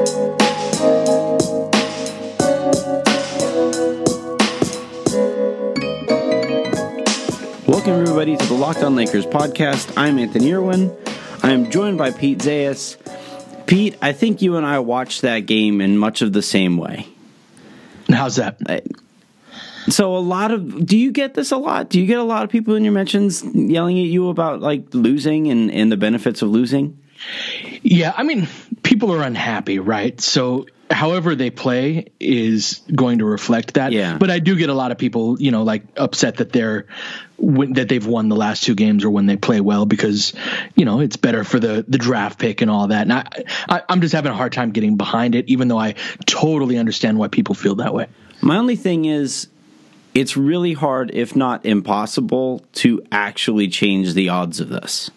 Welcome, everybody, to the Locked On Lakers podcast. I'm Anthony Irwin. I am joined by Pete Zayas. Pete, I think you and I watched that game in much of the same way. How's that? So do you get this a lot? Do you get a lot of people in your mentions yelling at you about like losing and the benefits of losing? Yeah, I mean, people are unhappy, right? So however they play is going to reflect that. Yeah. But I do get a lot of people, like upset that they've won the last two games or when they play well because, it's better for the draft pick and all that. And I'm just having a hard time getting behind it, even though I totally understand why people feel that way. My only thing is it's really hard, if not impossible, to actually change the odds of this.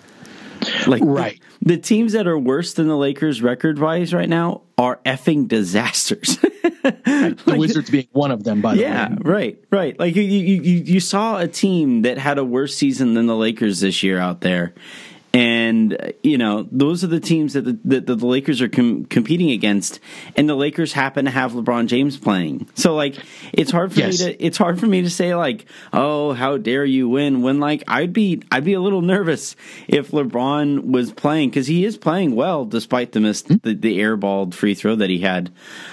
Right. The teams that are worse than the Lakers record-wise right now are effing disasters. The Wizards being one of them, by the way. Yeah, right. Like you saw a team that had a worse season than the Lakers this year out there. And, those are the teams that the Lakers are competing against, and the Lakers happen to have LeBron James playing. So, it's hard for me to say, oh, how dare you win, when, I'd be a little nervous if LeBron was playing, because he is playing well despite the the airballed free throw that he had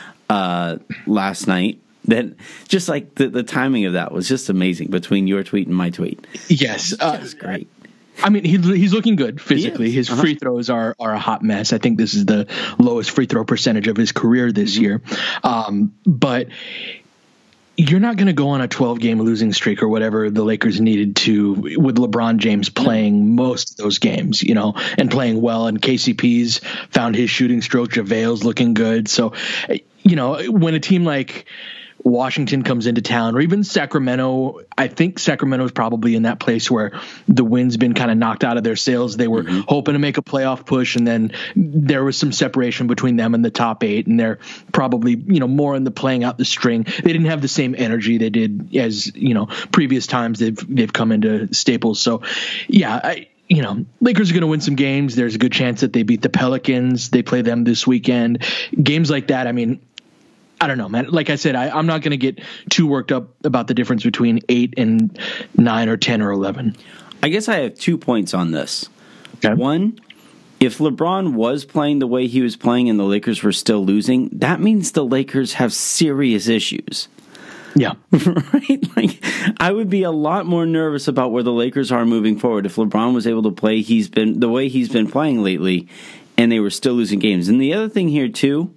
last night. That just the timing of that was just amazing between your tweet and my tweet. Yes, that's great. I mean, he's looking good physically. His free throws are a hot mess. I think this is the lowest free throw percentage of his career this year. But you're not going to go on a 12-game losing streak or whatever the Lakers needed to with LeBron James playing most of those games, and playing well. And KCP's found his shooting stroke. JaVale's looking good. So, when a team like Washington comes into town, or even Sacramento, I think Sacramento is probably in that place where the wind's been kind of knocked out of their sails. They were hoping to make a playoff push, and then there was some separation between them and the top eight, and they're probably, more in the playing out the string. They didn't have the same energy they did as, previous times they've come into Staples. So, yeah, Lakers are going to win some games. There's a good chance that they beat the Pelicans. They play them this weekend. Games like that, I mean, I don't know, man. Like I said, I'm not going to get too worked up about the difference between 8 and 9 or 10 or 11. I guess I have 2 points on this. Okay. One, if LeBron was playing the way he was playing and the Lakers were still losing, that means the Lakers have serious issues. Yeah. Right? I would be a lot more nervous about where the Lakers are moving forward if LeBron was able to play the way he's been playing lately and they were still losing games. And the other thing here, too,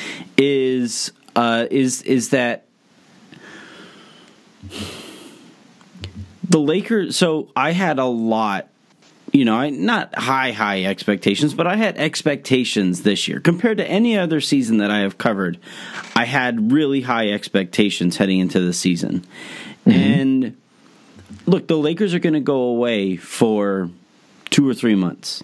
is that the Lakers, so I had a lot, not high expectations, but I had expectations this year. Compared to any other season that I have covered, I had really high expectations heading into the season. And look, the Lakers are going to go away for 2 or 3 months,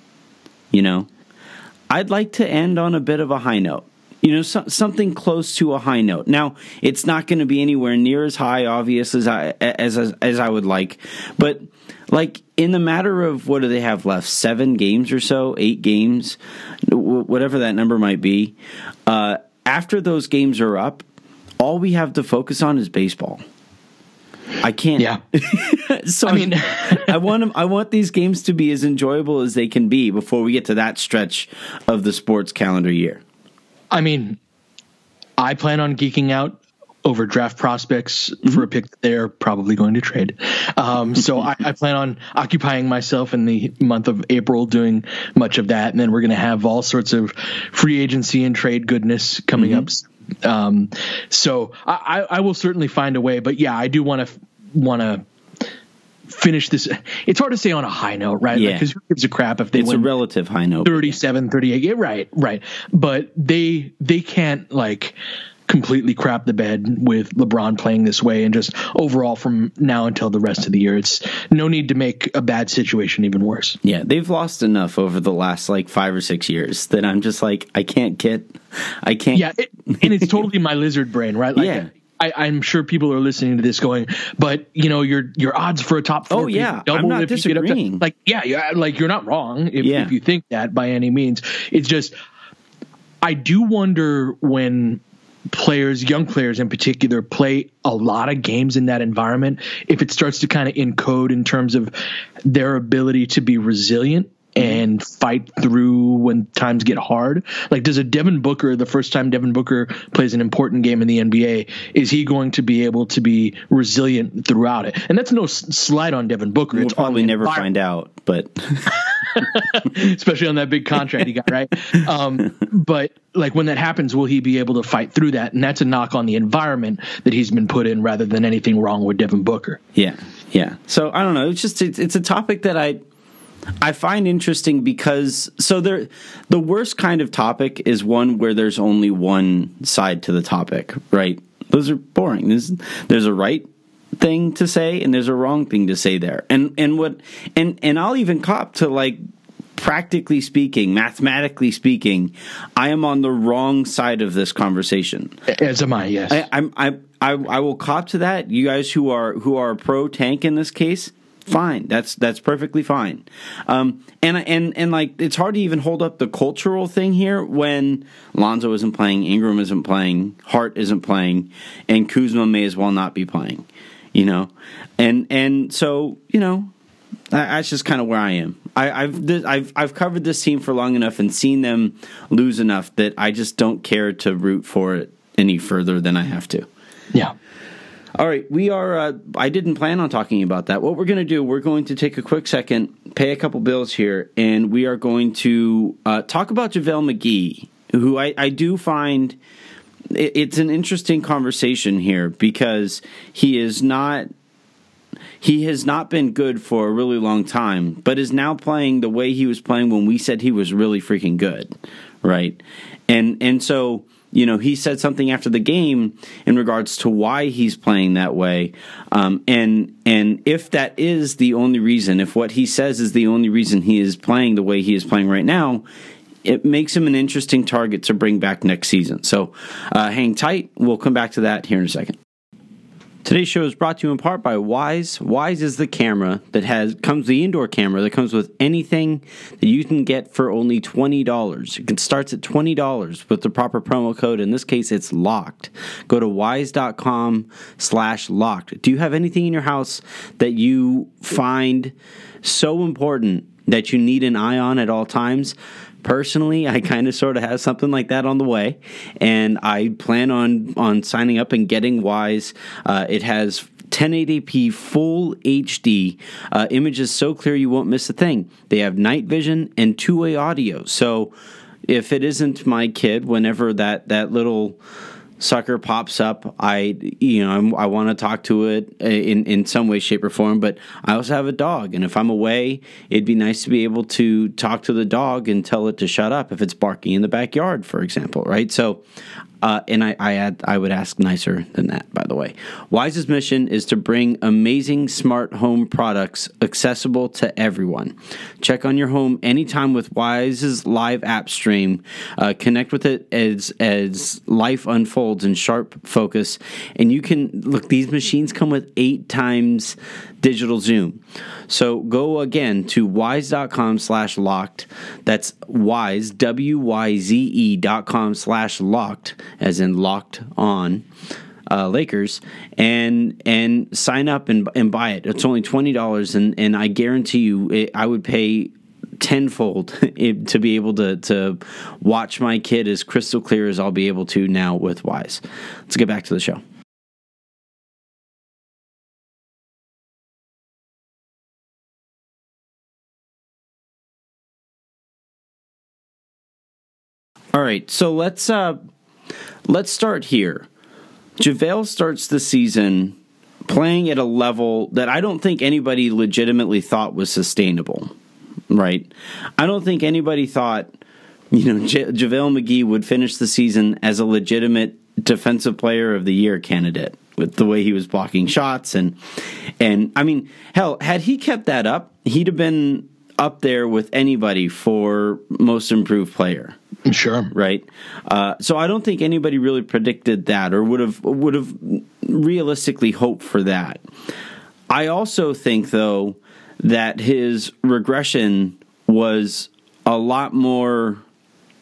I'd like to end on a bit of a high note. Something close to a high note. Now, it's not going to be anywhere near as high, obvious as I would like. But in the matter of what do they have left? 7 games or so, 8 games, whatever that number might be. After those games are up, all we have to focus on is baseball. I can't. Yeah. So I mean, I want these games to be as enjoyable as they can be before we get to that stretch of the sports calendar year. I mean, I plan on geeking out over draft prospects for a pick that they're probably going to trade. So I plan on occupying myself in the month of April doing much of that. And then we're going to have all sorts of free agency and trade goodness coming up. So I will certainly find a way. But, yeah, I do want to finish this. It's hard to say on a high note, right? Yeah. Because who gives a crap if they win? It's a relative high note. 37, 38. Yeah, right. But they can't completely crap the bed with LeBron playing this way, and just overall from now until the rest of the year, it's no need to make a bad situation even worse. Yeah, they've lost enough over the last 5 or 6 years that I'm just I can't. Yeah, and it's totally my lizard brain, right? Yeah. I'm sure people are listening to this going, but your odds for a top 4. Oh yeah, I'm not disagreeing. You're not wrong if you think that by any means. It's just I do wonder when players, young players in particular, play a lot of games in that environment, if it starts to kind of encode in terms of their ability to be resilient and fight through when times get hard. Like, does a Devin Booker, the first time Devin Booker plays an important game in the NBA, is he going to be able to be resilient throughout it? And that's no slight on Devin Booker. We'll probably never find out, but especially on that big contract he got, right? But like, when that happens, will he be able to fight through that? And that's a knock on the environment that he's been put in, rather than anything wrong with Devin Booker. Yeah. So I don't know. It's a topic that I find interesting because the worst kind of topic is one where there's only one side to the topic, right? Those are boring. There's a right thing to say and there's a wrong thing to say there. And I'll even cop to, like, practically speaking, mathematically speaking, I am on the wrong side of this conversation. As am I, yes. I will cop to that. You guys who are pro tank in this case, fine. That's perfectly fine. And like, it's hard to even hold up the cultural thing here when Lonzo isn't playing, Ingram isn't playing, Hart isn't playing, and Kuzma may as well not be playing, you know? And so, you know, that's just kind of where I am. I've covered this team for long enough and seen them lose enough that I just don't care to root for it any further than I have to. Yeah. All right, we are. I didn't plan on talking about that. What we're going to do, we're going to take a quick second, pay a couple bills here, and we are going to talk about JaVale McGee, who I do find it's an interesting conversation here because he has not been good for a really long time, but is now playing the way he was playing when we said he was really freaking good, right? And so, you know, he said something after the game in regards to why he's playing that way. And if that is the only reason, if what he says is the only reason he is playing the way he is playing right now, it makes him an interesting target to bring back next season. So hang tight. We'll come back to that here in a second. Today's show is brought to you in part by Wyze. Wyze is the camera the indoor camera that comes with anything that you can get for only $20. It starts at $20 with the proper promo code. In this case, it's LOCKED. Go to wyze.com/locked. Do you have anything in your house that you find so important that you need an eye on at all times? Personally, I kind of sort of have something like that on the way, and I plan on signing up and getting Wyze. It has 1080p full HD, images so clear you won't miss a thing. They have night vision and two-way audio, so if it isn't my kid, whenever that little sucker pops up, I want to talk to it in some way, shape, or form. But I also have a dog, and if I'm away, it'd be nice to be able to talk to the dog and tell it to shut up if it's barking in the backyard, for example, right? So, and I would ask nicer than that, by the way. Wyze's mission is to bring amazing smart home products accessible to everyone. Check on your home anytime with Wyze's live app stream. Connect with it as life unfolds in sharp focus. And you can, look, these machines come with 8 times digital zoom. So go again to wyze.com/locked. That's Wyze, WYZE.com/locked, as in locked on Lakers, and sign up and buy it. It's only $20, and I guarantee you I would pay tenfold to be able to watch my kid as crystal clear as I'll be able to now with Wyze. Let's get back to the show. All right, so let's start here. JaVale starts the season playing at a level that I don't think anybody legitimately thought was sustainable, right? I don't think anybody thought, JaVale McGee would finish the season as a legitimate Defensive Player of the Year candidate with the way he was blocking shots. And I mean, hell, had he kept that up, he'd have been up there with anybody for most improved player. Sure. Right. So I don't think anybody really predicted that or would have realistically hoped for that. I also think, though, that his regression was a lot more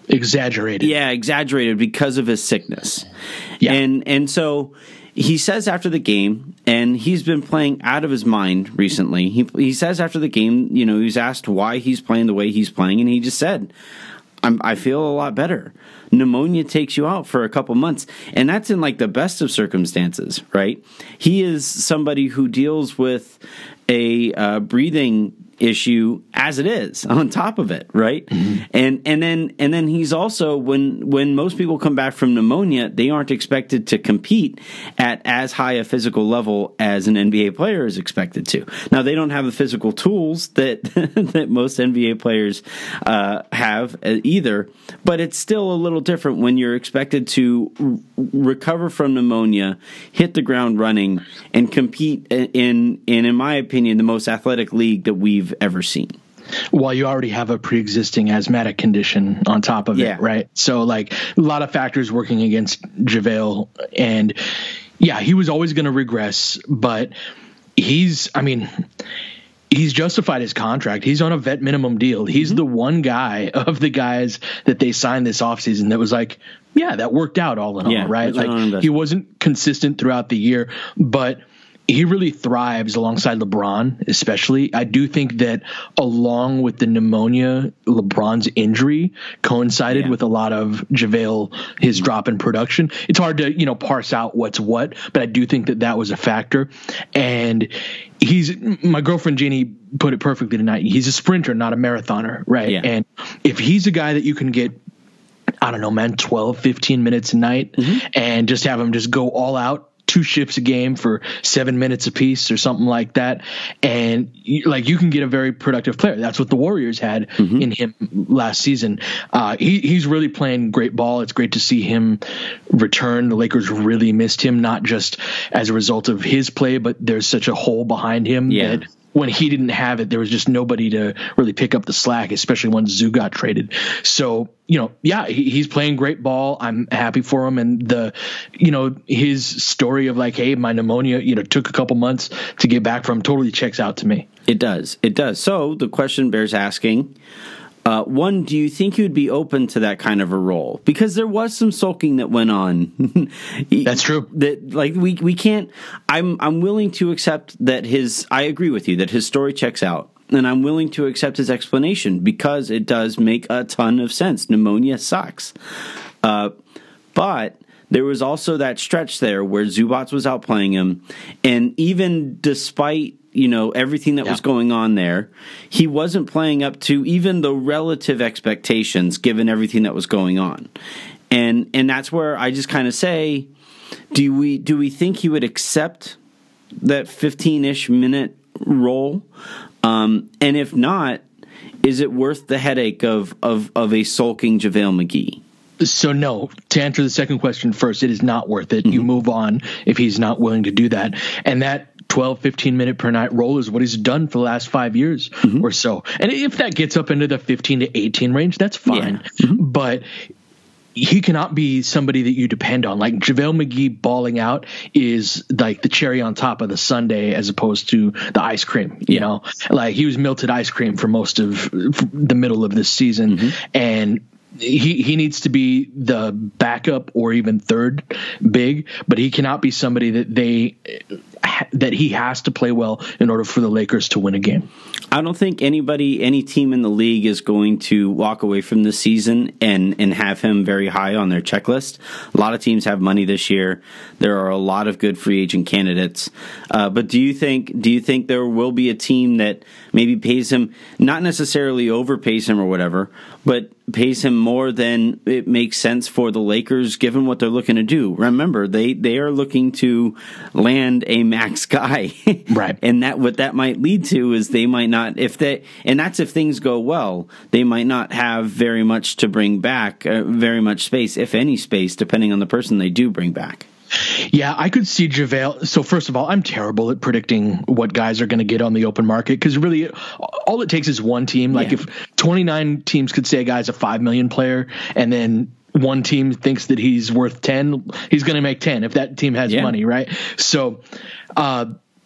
Exaggerated. Yeah, exaggerated because of his sickness. Yeah. And so he says after the game, and he's been playing out of his mind recently. He says after the game, he was asked why he's playing the way he's playing, and he just said, I feel a lot better. Pneumonia takes you out for a couple months, and that's in like the best of circumstances, right? He is somebody who deals with a breathing issue as it is on top of it, right? Mm-hmm. And then he's also, when most people come back from pneumonia, they aren't expected to compete at as high a physical level as an NBA player is expected to. Now, they don't have the physical tools that that most NBA players have either, but it's still a little different when you're expected to recover from pneumonia, hit the ground running, and compete in my opinion, the most athletic league that we've ever seen. While you already have a pre-existing asthmatic condition on top of it, right? So, like, a lot of factors working against JaVale. And, yeah, he was always going to regress, but he's justified his contract. He's on a vet minimum deal. He's the one guy of the guys that they signed this offseason that was like, yeah, that worked out all in all, right? Like, he wasn't consistent throughout the year, but he really thrives alongside LeBron, especially. I do think that along with the pneumonia, LeBron's injury coincided with a lot of JaVale, his drop in production. It's hard to, parse out what's what, but I do think that was a factor. And my girlfriend Jeannie put it perfectly tonight. He's a sprinter, not a marathoner, right? Yeah. And if he's a guy that you can get, I don't know, man, 12, 15 minutes a night and just have him just go all out, 2 shifts a game for 7 minutes a piece or something like that. And you can get a very productive player. That's what the Warriors had in him last season. He's really playing great ball. It's great to see him return. The Lakers really missed him, not just as a result of his play, but there's such a hole behind him that when he didn't have it, there was just nobody to really pick up the slack, especially when Zoo got traded. So, he's playing great ball. I'm happy for him. And his story of like, hey, my pneumonia, took a couple months to get back from totally checks out to me. It does. So the question bears asking, one, do you think you'd be open to that kind of a role? Because there was some sulking that went on. That's true. That we can't. I'm willing to accept that I agree with you that his story checks out, and I'm willing to accept his explanation because it does make a ton of sense. Pneumonia sucks, but there was also that stretch there where Zubac was outplaying him, and even despite everything that was going on there, he wasn't playing up to even the relative expectations given everything that was going on. And that's where I just kind of say, do we think he would accept that 15-ish minute role? And if not, is it worth the headache of a sulking JaVale McGee? So no, to answer the second question first, it is not worth it. You move on if he's not willing to do that. And that 12, 15 minute per night role is what he's done for the last 5 years or so. And if that gets up into the 15 to 18 range, that's fine. But he cannot be somebody that you depend on. Like JaVale McGee balling out is like the cherry on top of the sundae as opposed to the ice cream, you know, like he was melted ice cream for most of the middle of this season. And he needs to be the backup or even third big, but he cannot be somebody that he has to play well in order for the Lakers to win a game. I don't think any team in the league is going to walk away from this season and have him very high on their checklist. A lot of teams have money this year. There are a lot of good free agent candidates. But do you think there will be a team that maybe pays him, not necessarily overpays him or whatever, but pays him more than it makes sense for the Lakers given what they're looking to do? Remember, they are looking to land a max guy. Right. And what that might lead to is they might not, and that's if things go well, they might not have very much to bring back, very much space, if any space, depending on the person they do bring back. Yeah, I could see JaVale. So first of all, I'm terrible at predicting what guys are going to get on the open market because really all it takes is one team. Like if 29 teams could say a guy's a $5 million player and then one team thinks that he's worth 10, he's going to make 10 if that team has money, right? So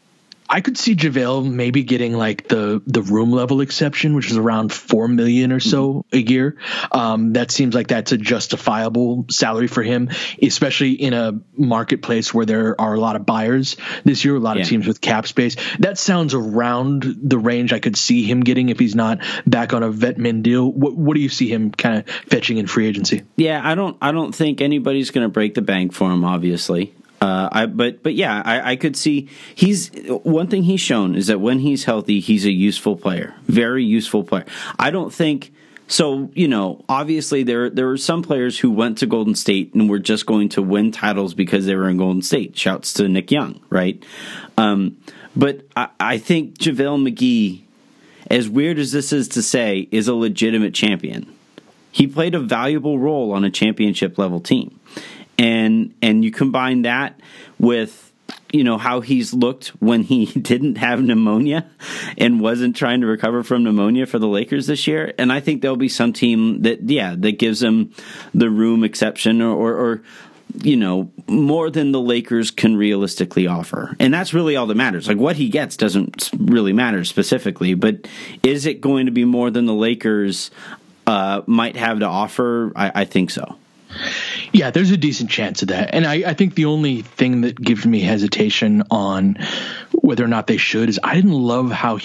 I could see JaVale maybe getting like the room level exception, which is around $4 million or so a year. That seems like that's a justifiable salary for him, especially in a marketplace where there are a lot of buyers this year, a lot of teams with cap space. That sounds around the range I could see him getting if he's not back on a vet min deal. What do you see him kind of fetching in free agency? Yeah, I don't think anybody's going to break the bank for him, obviously. I could see one thing he's shown is that when he's healthy, he's a useful player, very useful player. I don't think so. Obviously there were some players who went to Golden State and were just going to win titles because they were in Golden State. Shouts to Nick Young, right? But I think JaVale McGee, as weird as this is to say, is a legitimate champion. He played a valuable role on a championship level team. And you combine that with, how he's looked when he didn't have pneumonia and wasn't trying to recover from pneumonia for the Lakers this year. And I think there'll be some team that gives him the room exception or more than the Lakers can realistically offer. And that's really all that matters. Like, what he gets doesn't really matter specifically, but is it going to be more than the Lakers might have to offer? I think so. Yeah, there's a decent chance of that. And I think the only thing that gives me hesitation on whether or not they should is I didn't love how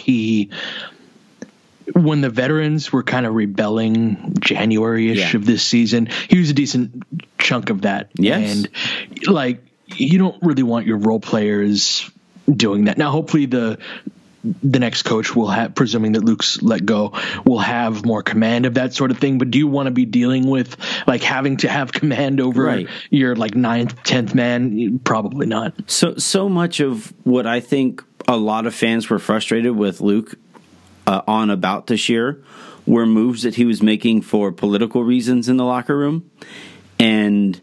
when the veterans were kind of rebelling January-ish of this season, he was a decent chunk of that. Yes. And you don't really want your role players doing that. Now, hopefully the next coach will have, presuming that Luke's let go, will have more command of that sort of thing. But do you want to be dealing with having to have command over your 9th, 10th man? Probably not. So much of what I think a lot of fans were frustrated with Luke on about this year were moves that he was making for political reasons in the locker room. And,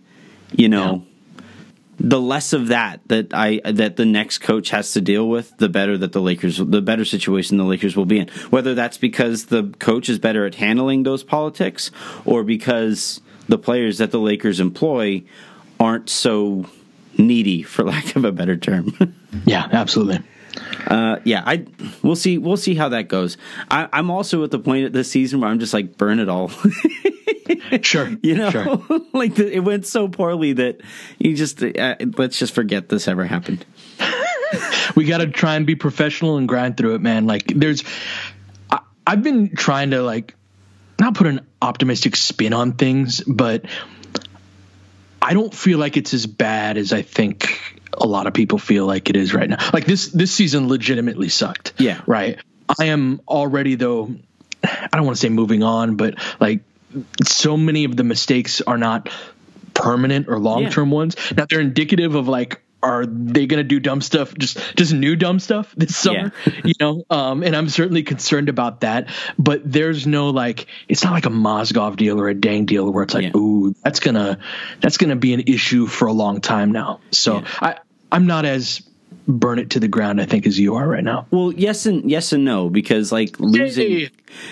the less of that the next coach has to deal with, the better the better situation the Lakers will be in. Whether that's because the coach is better at handling those politics or because the players that the Lakers employ aren't so needy, for lack of a better term. Yeah, absolutely. We'll see how that goes. I'm also at the point at this season where I'm just like, burn it all. Sure. Sure. It went so poorly that you just let's just forget this ever happened. We got to try and be professional and grind through it, man. I've been trying to not put an optimistic spin on things, but I don't feel like it's as bad as I think a lot of people feel like it is right now. This season legitimately sucked. Yeah. Right. I am already, though, I don't want to say moving on, but so many of the mistakes are not permanent or long-term ones. Now they're indicative of are they going to do dumb stuff, just new dumb stuff this summer? Yeah. And I'm certainly concerned about that, but there's no it's not like a Mozgov deal or a Deng deal where it's ooh, that's going to be an issue for a long time now. So I'm not as burn it to the ground, I think, as you are right now. Well, yes and no, because losing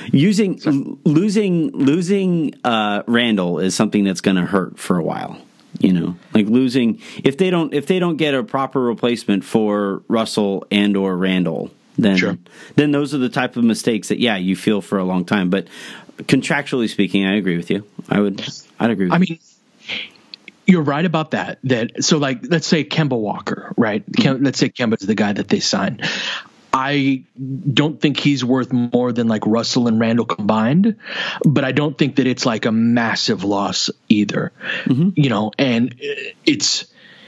Randall is something that's going to hurt for a while. Losing if they don't get a proper replacement for Russell and or Randall, then those are the type of mistakes that you feel for a long time. But contractually speaking, I agree with you. I'd agree with you. Mean, you're right about that. So let's say Kemba Walker, right? Let's say Kemba's the guy that they signed. I don't think he's worth more than Russell and Randall combined, but I don't think that it's a massive loss either. Mm-hmm. And it's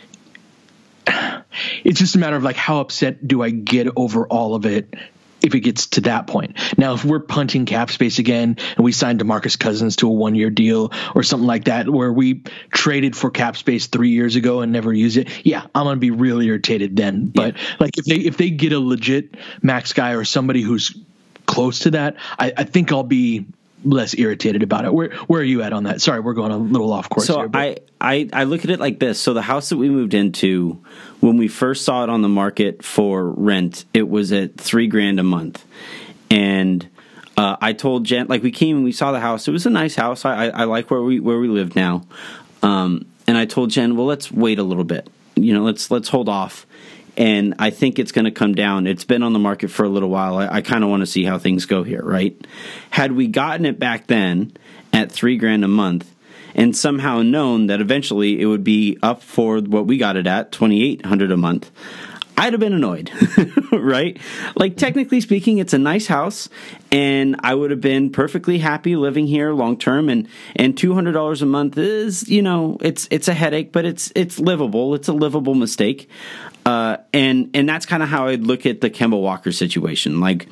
just a matter of how upset do I get over all of it if it gets to that point. Now, if we're punting cap space again and we signed DeMarcus Cousins to a 1-year deal or something like that, where we traded for cap space 3 years ago and never used it, I'm going to be really irritated then. But if they get a legit max guy or somebody who's close to that, I think I'll be less irritated about it. Where are you at on that? Sorry, we're going a little off course here. So I look at it like this. So the house that we moved into, when we first saw it on the market for rent, it was at $3,000 a month. And I told Jen, we came and we saw the house. It was a nice house. I like where we live now. And I told Jen, well, let's wait a little bit. Let's hold off. and I think it's going to come down. It's been on the market for a little while. I kind of want to see how things go here, right? Had we gotten it back then at $3,000 a month, and somehow known that eventually it would be up for what we got it at, $2,800 a month, I'd have been annoyed, right? Like, technically speaking, it's a nice house, and I would have been perfectly happy living here long term. And $200 a month is, it's a headache, but it's livable. It's a livable mistake. And that's kind of how I'd look at the Kemba Walker situation. Like,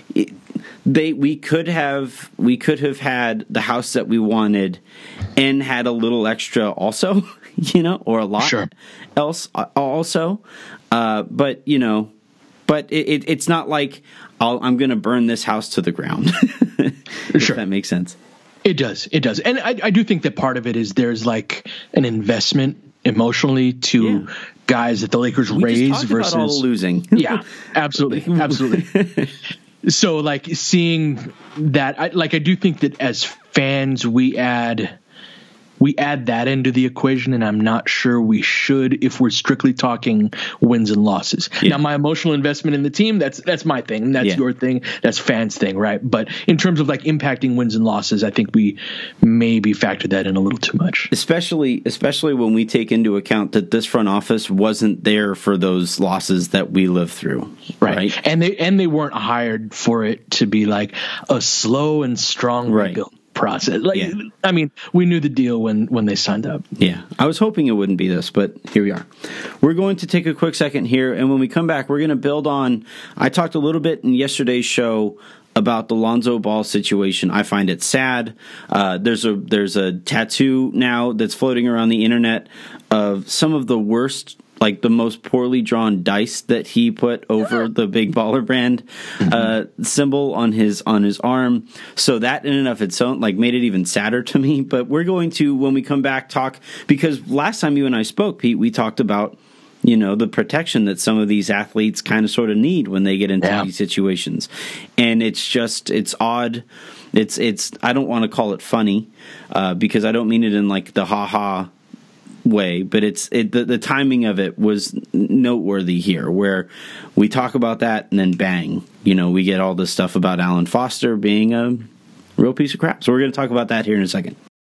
we could have had the house that we wanted and had a little extra also, or a lot else also. But it's not like I'm going to burn this house to the ground. If that makes sense. It does. And I do think that part of it is there's like an investment emotionally to guys that the Lakers raise versus about all the losing. Yeah, absolutely. So like seeing that, I do think that as fans, we add that into the equation, and I'm not sure we should if we're strictly talking wins and losses. Yeah. Now, my emotional investment in the team, that's my thing. That's your thing. That's fans' thing, right? But in terms of like impacting wins and losses, I think we maybe factored that in a little too much. Especially when we take into account that this front office wasn't there for those losses that we lived through. Right. And they weren't hired for it to be like a slow and strong rebuild process. I mean, we knew the deal when they signed up. Yeah, I was hoping it wouldn't be this, but here we are. We're going to take a quick second here, and when we come back, we're going to build on. I talked a little bit in yesterday's show about the Lonzo Ball situation. I find it sad. There's a tattoo now that's floating around the internet of some of the worst, like the most poorly drawn dice that he put over the Big Baller Brand symbol on his arm. So that in and of its own made it even sadder to me. But we're going to, when we come back, talk, because last time you and I spoke, Pete, we talked about the protection that some of these athletes kind of sort of need when they get into these situations. And it's odd. It's I don't want to call it funny because I don't mean it in like the ha-ha way, but the timing of it was noteworthy here, where we talk about that and then bang, we get all this stuff about Alan Foster being a real piece of crap. So we're going to talk about that here in a second.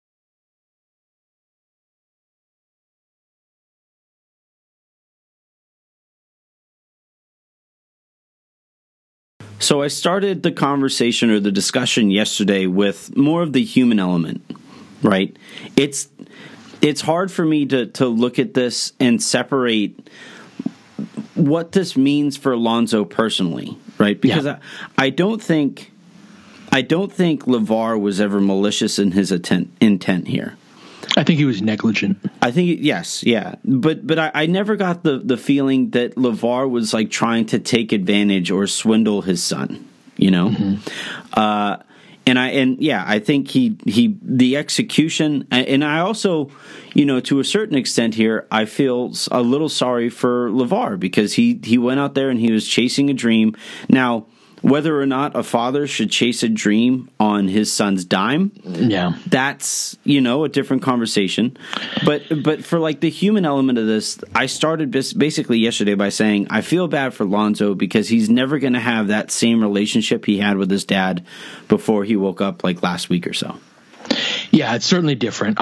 So I started the conversation or the discussion yesterday with more of the human element, right? It's hard for me to look at this and separate what this means for Lonzo personally, right? Because I don't think LeVar was ever malicious in his intent here. I think he was negligent. I think yes, yeah, but I never got the feeling that LeVar was like trying to take advantage or swindle his son, Mm-hmm. I think he the execution, and I also, to a certain extent here, I feel a little sorry for LeVar because he went out there and he was chasing a dream. Now, whether or not a father should chase a dream on his son's dime, that's a different conversation. But for like the human element of this, I started basically yesterday by saying I feel bad for Lonzo because he's never going to have that same relationship he had with his dad before he woke up like last week or so. Yeah, it's certainly different.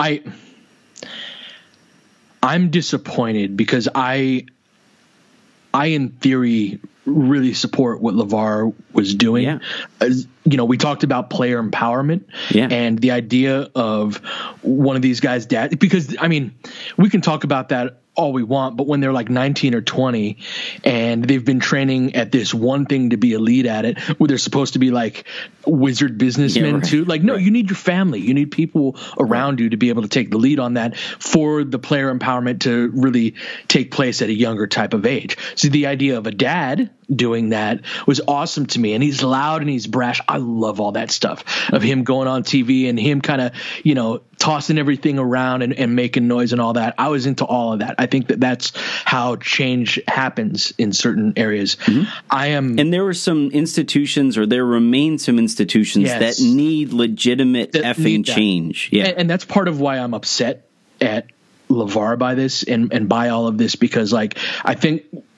I'm disappointed because I in theory really support what LeVar was doing. Yeah. We talked about player empowerment and the idea of one of these guys' dad, because I mean, we can talk about that all we want, but when they're like 19 or 20 and they've been training at this one thing to be elite at it, where they're supposed to be like wizard businessmen too. Like, no, you need your family. You need people around you to be able to take the lead on that for the player empowerment to really take place at a younger type of age. So the idea of a dad doing that was awesome to me. And he's loud and he's brash. I love all that stuff of him going on TV and him kind of, tossing everything around and making noise and all that. I was into all of that. I think that that's how change happens in certain areas. Mm-hmm. And there were some institutions, or there remain some institutions that need legitimate change. Yeah. And that's part of why I'm upset at LeVar by this and by all of this, because like, I think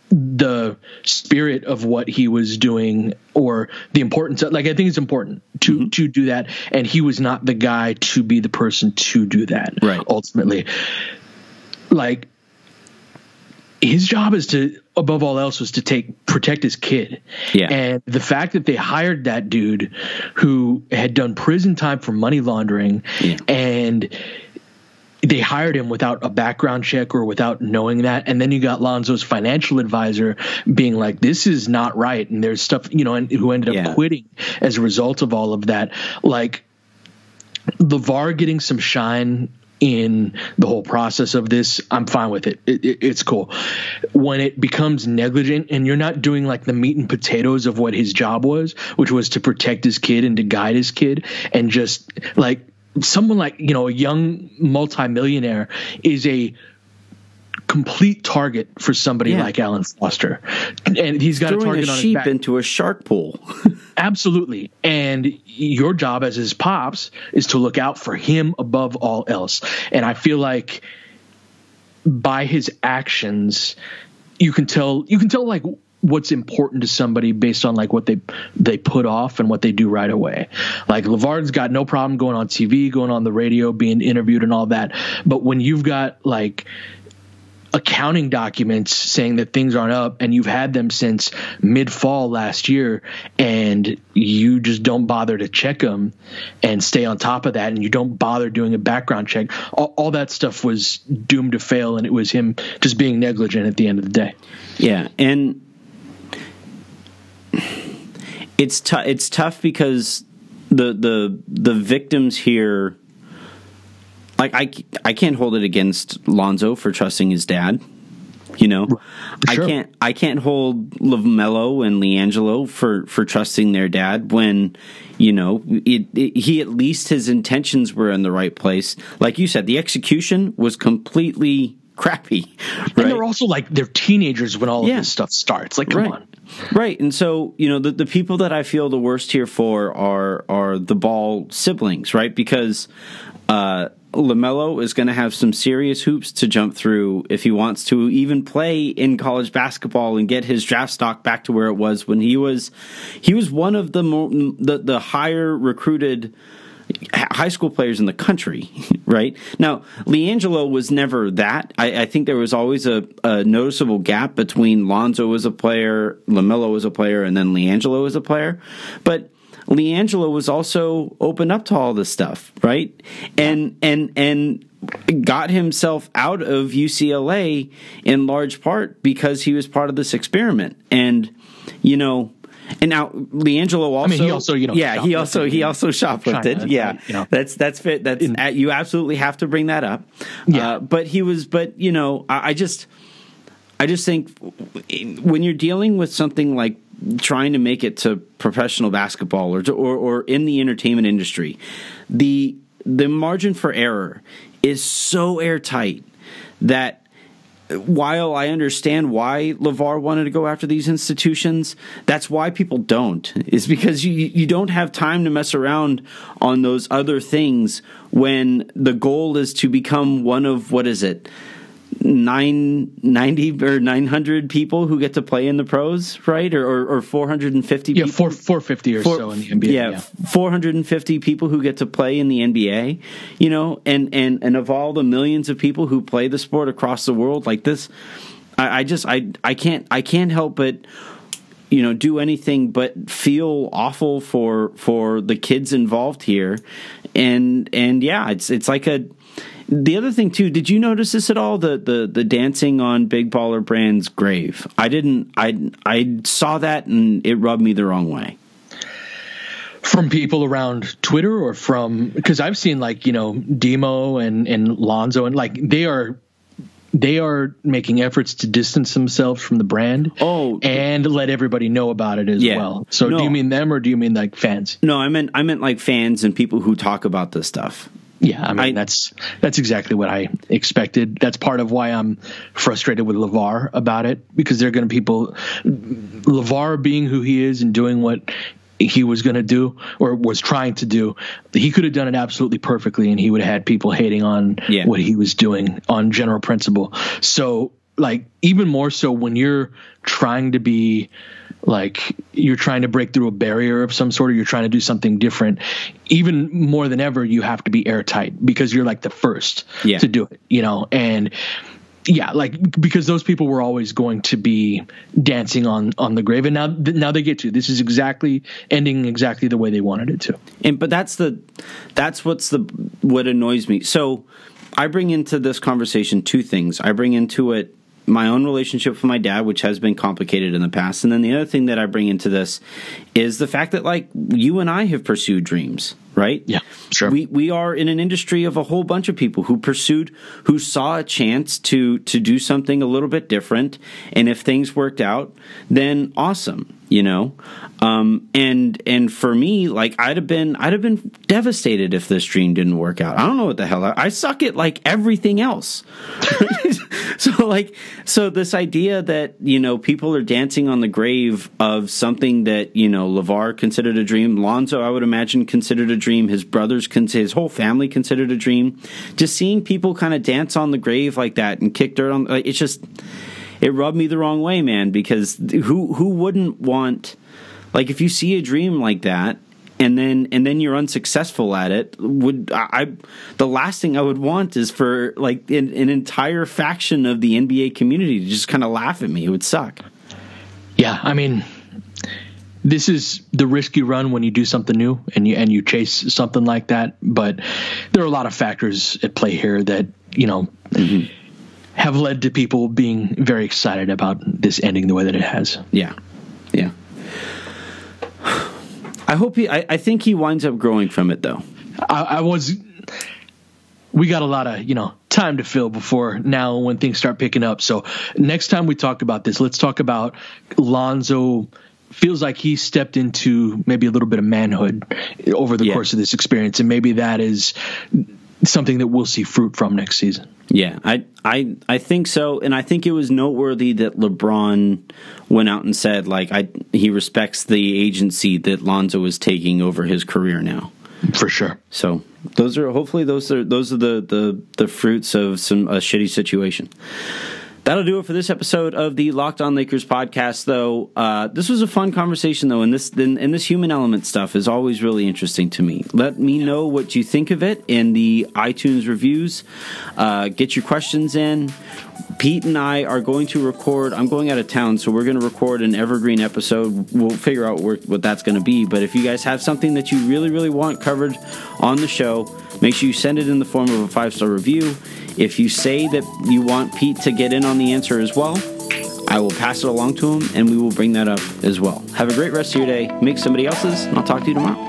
the spirit of what he was doing or the importance of, like, I think it's important to do that. And he was not the guy to be the person to do that. Right. Ultimately, like, his job is to, above all else, was to protect his kid. Yeah. And the fact that they hired that dude who had done prison time for money laundering, and they hired him without a background check or without knowing that. And then you got Lonzo's financial advisor being like, this is not right. And there's stuff, and who ended up quitting as a result of all of that. Like, LeVar getting some shine in the whole process of this, I'm fine with it. It's cool. When it becomes negligent and you're not doing like the meat and potatoes of what his job was, which was to protect his kid and to guide his kid, and just like, someone like, a young multimillionaire is a complete target for somebody like Alan Foster, and he's got a target on his back. Into a shark pool. Absolutely. And your job as his pops is to look out for him above all else. And I feel like by his actions, you can tell like what's important to somebody based on like what they put off and what they do right away. Like, LeVar's got no problem going on TV, going on the radio, being interviewed and all that. But when you've got like accounting documents saying that things aren't up, and you've had them since mid-fall last year, and you just don't bother to check them and stay on top of that, and you don't bother doing a background check, all that stuff was doomed to fail, and it was him just being negligent at the end of the day. Yeah, and it's tough because the victims here, like, I can't hold it against Lonzo for trusting his dad. Sure. I can't hold LaMelo and LiAngelo for trusting their dad when, he, at least his intentions were in the right place. Like you said, the execution was completely crappy. Right? And they're also like, they're teenagers when all of this stuff starts. Like, come on. Right. And so, the people that I feel the worst here for are the Ball siblings, right? Because LaMelo is going to have some serious hoops to jump through if he wants to even play in college basketball and get his draft stock back to where it was when he was one of the higher recruited high school players in the country, right? Now, LiAngelo was never that. I think there was always a noticeable gap between Lonzo as a player, LaMelo as a player, and then LiAngelo as a player. But LiAngelo was also open up to all this stuff, right? And got himself out of UCLA in large part because he was part of this experiment. And, and now LiAngelo also, he also, he also shoplifted. China, yeah. Right, that's fit. You absolutely have to bring that up. Yeah. I just think when you're dealing with something like trying to make it to professional basketball or in the entertainment industry, the margin for error is so airtight that while I understand why LeVar wanted to go after these institutions, that's why people don't, is because you don't have time to mess around on those other things when the goal is to become one of, 990 or 900 people who get to play in the pros, right? Or 450 people. 450 or so in the NBA. Yeah, 450 people who get to play in the NBA, and of all the millions of people who play the sport across the world like this, I can't help but do anything but feel awful for the kids involved here. And yeah, it's like the other thing too, did you notice this at all? The dancing on Big Baller Brand's grave. I didn't. I saw that and it rubbed me the wrong way. From people around Twitter, or because I've seen Demo and Lonzo, and they are making efforts to distance themselves from the brand. And let everybody know about it as well. So do you mean them, or do you mean like fans? No, I meant like fans and people who talk about this stuff. Yeah, I mean, that's exactly what I expected. That's part of why I'm frustrated with LeVar about it, because they're going to LeVar being who he is and doing what he was going to do or was trying to do, he could have done it absolutely perfectly, and he would have had people hating on what he was doing on general principle. So like even more so when you're trying to be like you're trying to break through a barrier of some sort, or you're trying to do something different, even more than ever, you have to be airtight because you're like the first to do it, you know? And yeah, like, because those people were always going to be dancing on the grave. And now they get to, this is ending exactly the way they wanted it to. But that's what annoys me. So I bring into this conversation two things. I bring into it my own relationship with my dad, which has been complicated in the past. And then the other thing that I bring into this is the fact that, like, you and I have pursued dreams, right? Yeah, sure. We are in an industry of a whole bunch of people who saw a chance to do something a little bit different. And if things worked out, then awesome, you know? And for me, like, I'd have been devastated if this dream didn't work out. I don't know what the hell. I suck at, like, everything else. So this idea that, you know, people are dancing on the grave of something that, you know, LeVar considered a dream. Lonzo, I would imagine, considered a dream. His brothers, his whole family considered a dream. Just seeing people kind of dance on the grave like that and kick dirt on, like, it's just, it rubbed me the wrong way, man, because who wouldn't want, like, if you see a dream like that and then you're unsuccessful at it, the last thing I would want is for, like, an entire faction of the NBA community to just kind of laugh at me. It would suck. Yeah, I mean, this is the risk you run when you do something new and you chase something like that. But there are a lot of factors at play here that, you know, have led to people being very excited about this ending the way that it has. Yeah. I think he winds up growing from it, though. We got a lot of, you know, time to fill before now when things start picking up. So next time we talk about this, let's talk about Lonzo. Feels like he stepped into maybe a little bit of manhood over the course of this experience. And maybe that is something that we'll see fruit from next season. Yeah, I think so. And I think it was noteworthy that LeBron went out and said, like, he respects the agency that Lonzo is taking over his career now. For sure. So those are the fruits of a shitty situation. That'll do it for this episode of the Locked On Lakers podcast, though. This was a fun conversation, though, and this human element stuff is always really interesting to me. Let me know what you think of it in the iTunes reviews. Get your questions in. Pete and I are going to record. I'm going out of town, so we're going to record an evergreen episode. We'll figure out what that's going to be. But if you guys have something that you really, really want covered on the show, make sure you send it in the form of a 5-star review. If you say that you want Pete to get in on the answer as well, I will pass it along to him, and we will bring that up as well. Have a great rest of your day. Make somebody else's, and I'll talk to you tomorrow.